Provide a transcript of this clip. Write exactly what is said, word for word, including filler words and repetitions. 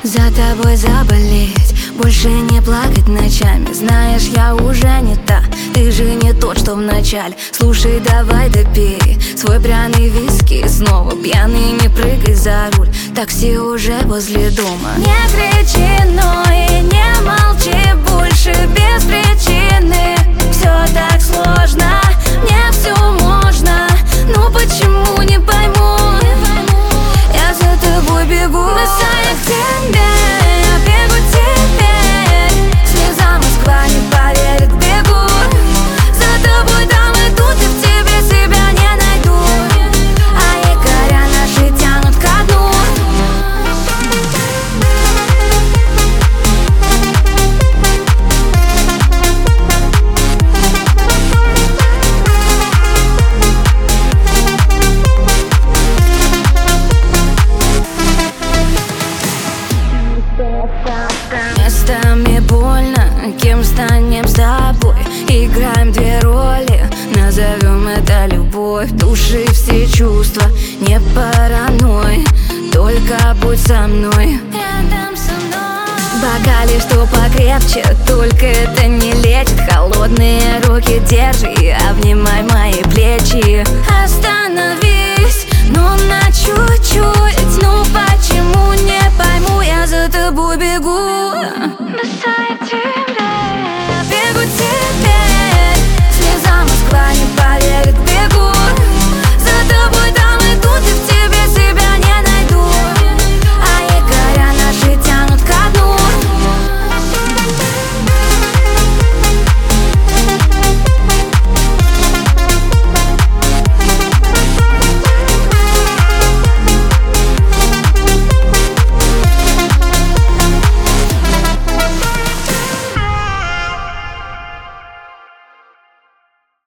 За тобой заболеть, больше не плакать ночами. Знаешь, я уже не та, ты же не тот, что в начале. Слушай, давай допей свой пряный виски снова. Пьяный, не прыгай за руль, такси уже возле дома. Не кричи, но и не молчи больше без причины. Все так сложно, мне все можно, ну почему не пойму? Я за тобой бегу, бросая к тебе, я бегу теперь. Слеза Москва не поверит, бегу за тобой, там и тут, и в тебе себя не найду. А якоря наши тянут ко дну. Местами больно, кем станем с тобой? Играем две роли, назовем это любовь. Души все чувства, не паранойй, только будь со мной, рядом со мной. Бокали, что покрепче, только это не лечит. Холодные руки держи, обнимай мои плечи. Остановись, ну на чуть-чуть, ну почти.